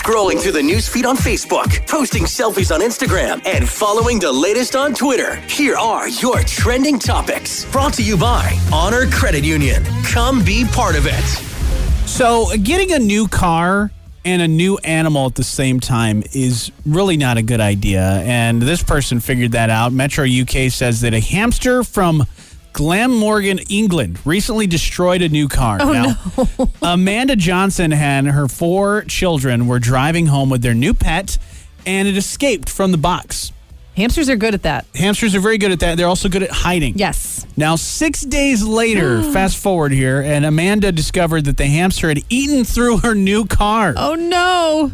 Scrolling through the newsfeed on Facebook, posting selfies on Instagram, and following the latest on Twitter. Here are your trending topics. Brought to you by Honor Credit Union. Come be part of it. So getting a new car and a new animal at the same time is really not a good idea. And this person figured that out. Metro UK says that a hamster from Glamorgan, England, recently destroyed a new car. No. Amanda Johnson and her 4 children were driving home with their new pet, and it escaped from the box. Hamsters are good at that. Hamsters are very good at that. They're also good at hiding. Yes. Now, 6 days later, fast forward here, and Amanda discovered that the hamster had eaten through her new car. Oh, no.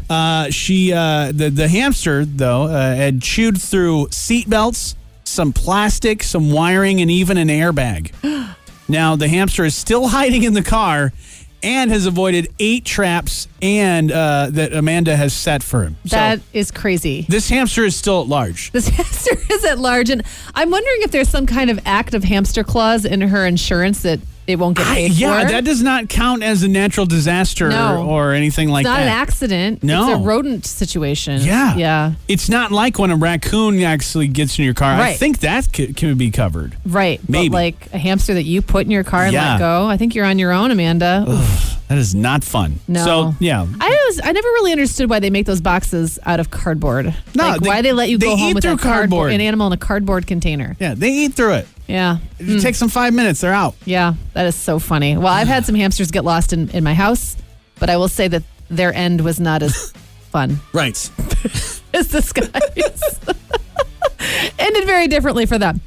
The hamster, though, had chewed through seatbelts, some plastic, some wiring, and even an airbag. Now, the hamster is still hiding in the car and has avoided 8 traps and that Amanda has set for him. That is crazy. This hamster is still at large. This hamster is at large, and I'm wondering if there's some kind of active hamster clause in her insurance that it won't get paid for. Yeah, that does not count as a natural disaster or anything like that. It's not an accident. No. It's a rodent situation. Yeah. Yeah. It's not like when a raccoon actually gets in your car. Right. I think that can be covered. Right. Maybe. But like a hamster that you put in your car and Yeah. let go, I think you're on your own, Amanda. That is not fun. No. So, yeah. I never really understood why they make those boxes out of cardboard. No, like why they let you go they home eat with through an animal in a cardboard container. Yeah, they eat through it. Yeah. It takes them 5 minutes. They're out. Yeah, that is so funny. Well, I've had some hamsters get lost in my house, but I will say that their end was not as fun Right. as this guy's. Ended very differently for them.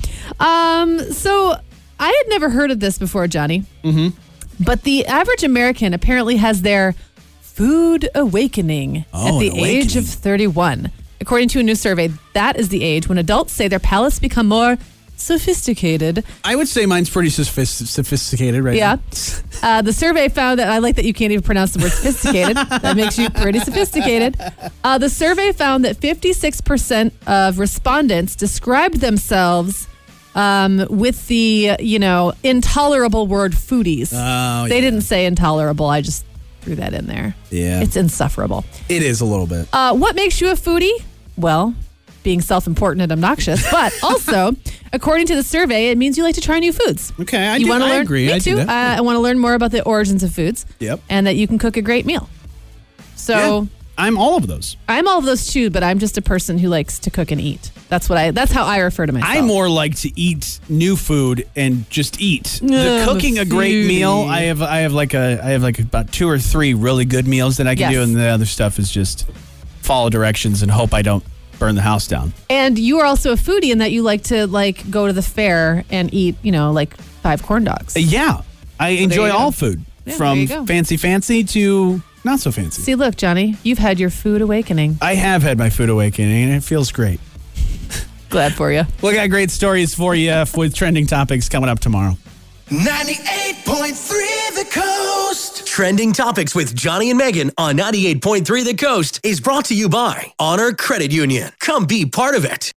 So I had never heard of this before, Johnny. Mm-hmm. But the average American apparently has their food awakening at the age of 31. According to a new survey, that is the age when adults say their palates become more sophisticated. I would say mine's pretty sophisticated right Yeah. now. The survey found that, I like that you can't even pronounce the word sophisticated. That makes you pretty sophisticated. The survey found that 56% of respondents described themselves with the, intolerable word foodies. Oh, They didn't say intolerable. I just threw that in there. Yeah. It's insufferable. It is a little bit. What makes you a foodie? Well, being self-important and obnoxious, but also, according to the survey, it means you like to try new foods. Okay, I agree. Me I too. do that. I want to learn more about the origins of foods. Yep. And that you can cook a great meal. So Yeah, I'm all of those. I'm all of those too, but I'm just a person who likes to cook and eat. That's how I refer to myself. I more like to eat new food and just eat. I'm Cooking a great foodie. meal, I have like about 2 or 3 really good meals that I can do, and the other stuff is just follow directions and hope I don't burn the house down. And you are also a foodie in that you like to go to the fair and eat, 5 corn dogs. Yeah, I enjoy all food Yeah, from there you go. fancy to not so fancy. See, look, Johnny, you've had your food awakening. I have had my food awakening, and it feels great. Glad for you. We got great stories for you with trending topics coming up tomorrow. 98.3 The Coast. Trending Topics with Johnny and Megan on 98.3 The Coast is brought to you by Honor Credit Union. Come be part of it.